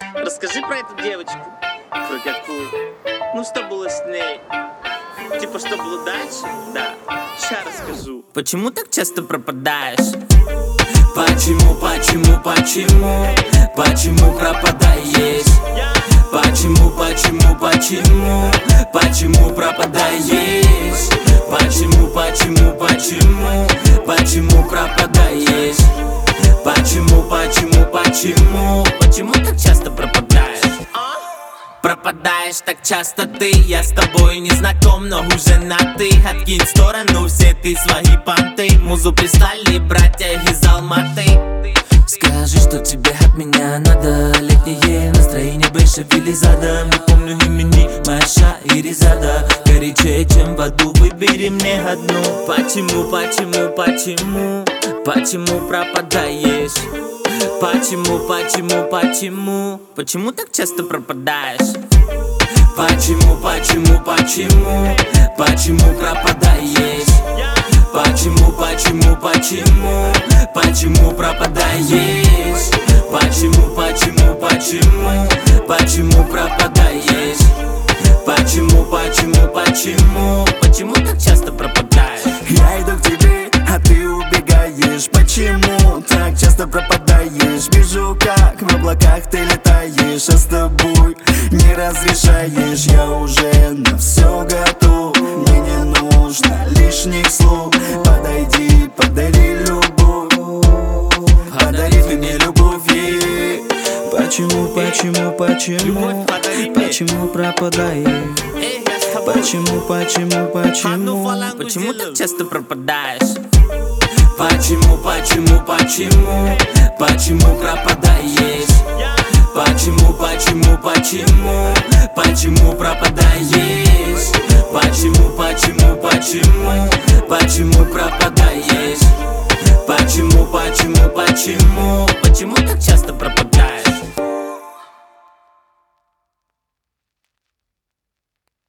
Расскажи про эту девочку. Про какую? Ну что было с ней? Типа что было дальше? Да, ща расскажу. Почему так часто пропадаешь? Почему пропадаешь? Почему пропадаешь? Почему пропадаешь? Почему так часто пропадаешь? Пропадаешь так часто ты, я с тобой не знаком, но уже на ты. Откинь в сторону все ты свои понты. Музу прислали братья из Алматы. Скажи, что тебе от меня надо. Летнее настроение больше вели задом. Не помню имени Маша и Резада. Горячее, чем в аду, выбери мне одну. Почему пропадаешь? Почему так часто пропадаешь? Почему пропадаешь? Почему пропадаешь? Почему пропадаешь? Почему пропадаешь? Почему так часто пропадаешь? Я иду к тебе, а ты убегаешь. Почему так часто пропадаешь? Вижу, как в облаках ты летаешь, а с тобой не разрешаешь. Я уже на все готов, мне не нужно лишних слов. Подойди, подари любовь, подари ты мне любовь. Почему пропадаешь? Почему так часто пропадаешь? Почему пропадаешь? Почему пропадаешь? Почему